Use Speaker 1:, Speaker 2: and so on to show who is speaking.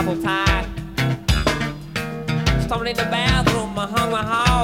Speaker 1: awful tired. Stumbling in the bathroom, I hung my hog.